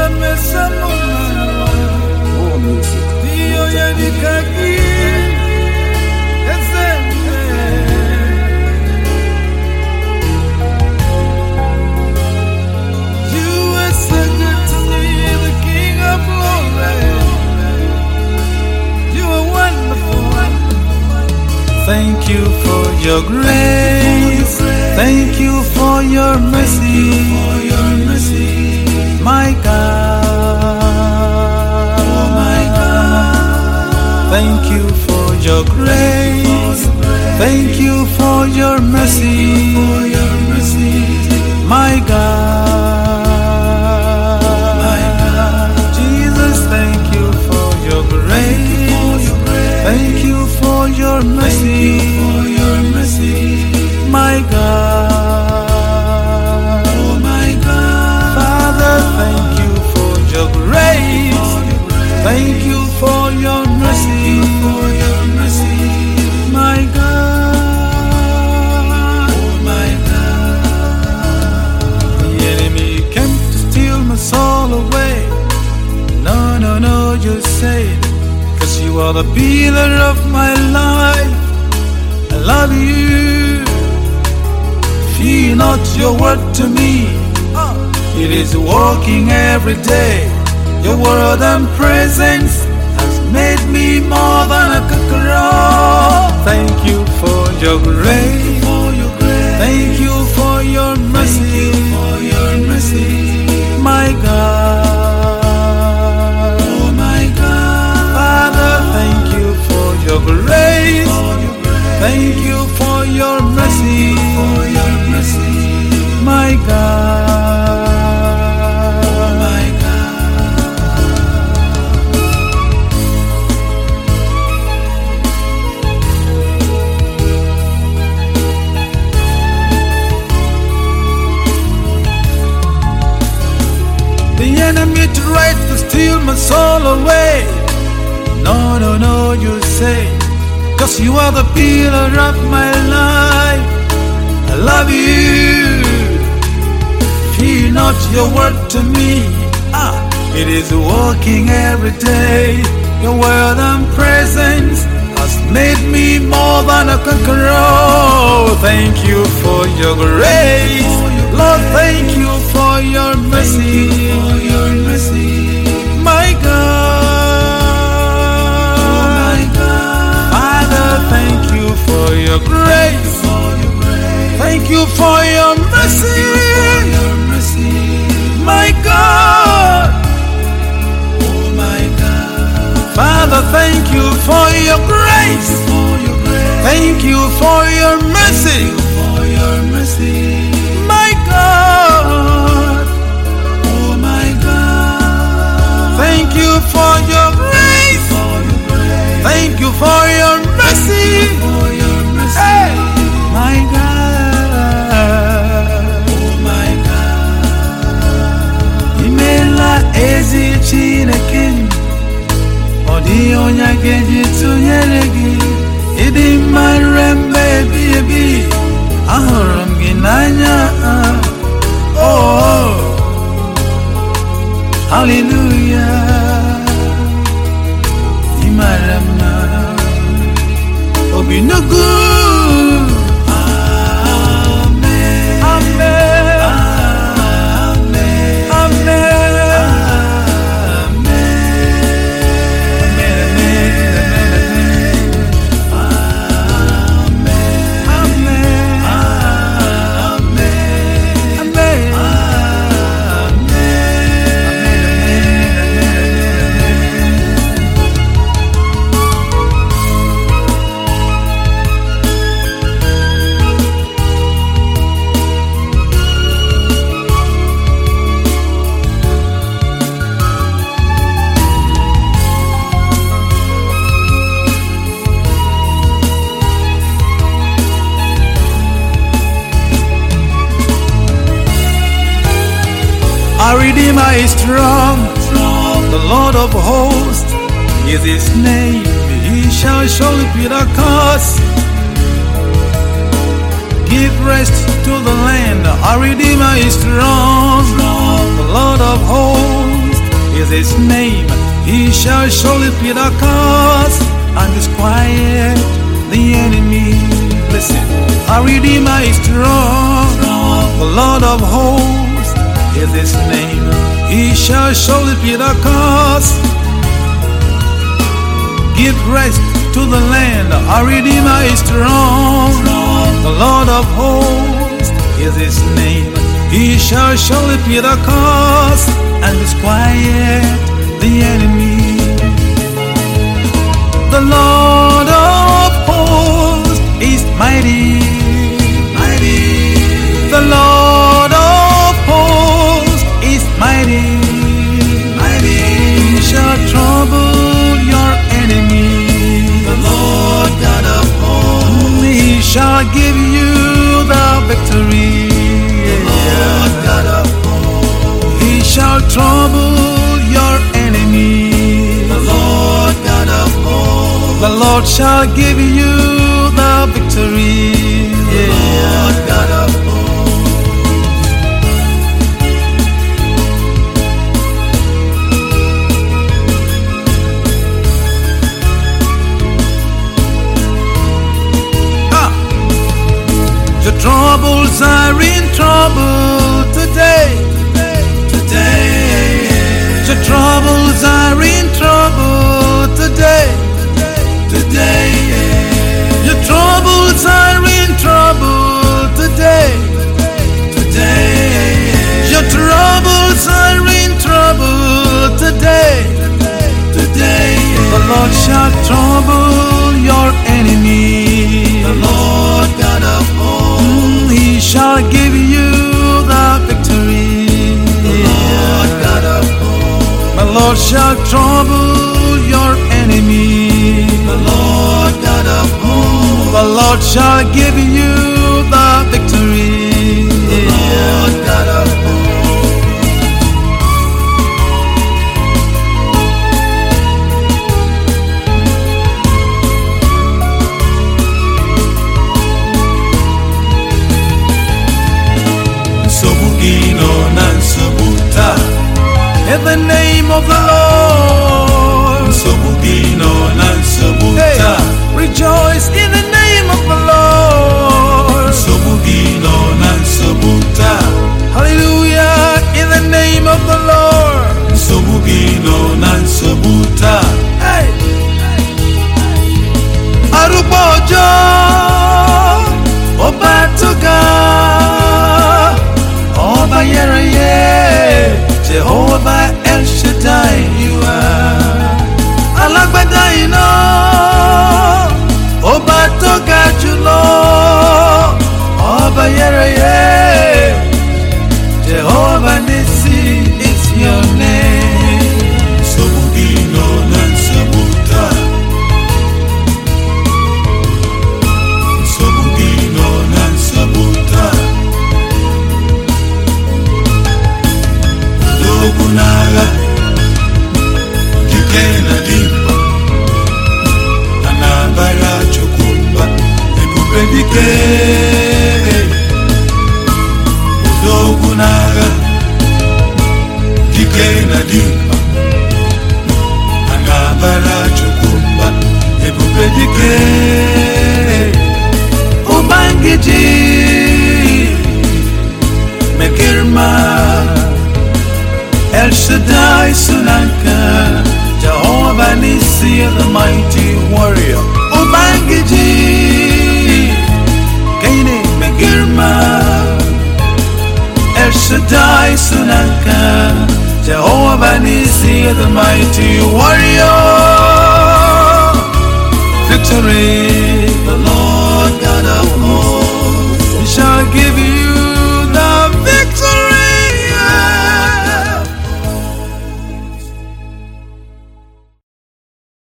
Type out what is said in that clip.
More music. Thank you for your grace. Thank you for your mercy. My God. Oh my God. Thank you for your grace. Thank you for your mercy. My God. Jesus, thank you for your grace. Thank you for your mercy. My God. Oh my God. Father, thank you for your grace. Thank you for your mercy. My God. Oh my God. The enemy came to steal my soul away. No, no, no, you said, 'cause you are the pillar of my life. I love you. Fear not your word to me. It is working every day. Your word and presence has made me more than a conqueror. Thank you for your grace. Thank you for your mercy. My God. Oh my God. Father, thank you for your grace. Thank you for your mercy. My God. Oh my The enemy tried to steal my soul away. No, no, no, you say, 'cause you are the pillar of my life. I love you. Fear not your word to me. It is working every day. Your word and presence has made me more than a conqueror. Thank you for your grace. Lord, thank you for your mercy. My God. Father, thank you for your grace. Thank you for your mercy. My God. Oh my God. Father, thank you for your grace. Thank you for your mercy. My God. Oh my God. Thank you for your grace. Thank you for your mercy. Hey. My God. Oh my God. Imela ezi Chineke. Odi onya geji tunyere gi. Idi mare mbebi ebi. Ahurum gi nanya. Oh. Hallelujah. Imarama. Obinugu. Our Redeemer is strong, the Lord of hosts is his name. He shall surely be the cause. Give rest to the land. Our Redeemer is strong, the Lord of hosts is his name. He shall surely plead our cause and disquiet the enemy. Listen, our Redeemer is strong. The Lord of hosts is his name. He shall surely plead our cause. Give rest to the land. Our Redeemer is strong. The Lord of hosts is his name. He shall surely plead our cause and disquiet the enemy. The Lord of hosts is mighty, mighty. The Lord of hosts is mighty, mighty. He shall trouble your enemy. The Lord God of hosts, He shall give you the victory. the Lord God of hosts, He shall trouble your enemy. the Lord God of hosts, The Lord shall give you the victory. the Lord God of hosts. Your troubles are in trouble today. Today, Your troubles are in trouble today. today, Your troubles are in trouble today. today, Your troubles are in trouble today. today, The Lord shall trouble your enemy. the Lord God of hosts, He shall give you the victory. the Lord God of hosts, The Lord shall trouble your enemy. the Lord God of hosts, The Lord shall give you the victory. the Lord God of hosts. Sobugino nan sobuta. In the name of the Lord. Sobugino nan sobuta. Rejoice in the name of the Lord. Sobugino nan sobuta. Hallelujah in the name of the Lord. Sobugino nan sobuta. Hey. Arubojo Obatuga Oba Yereye, Jehovah El Shaddai, you are. Alagbada ina, Oba Toga Julo, Oba Yereye, Jehovah Nissi is your name. Sobugino nan sobuta. Sobugino nan sobuta. Ogunaga Jikena dimba Anabara chokumba Ebubedike Ogunaga Jikena dimba Anabara chokumba Ebubedike Ubangiji Mekirma El Shaddai Sunanka, Jehovah Nissi, the mighty warrior. Ubangiji, Kaine Megirma. El Shaddai Sunanka, Jehovah Nissi, the mighty warrior. Victory, the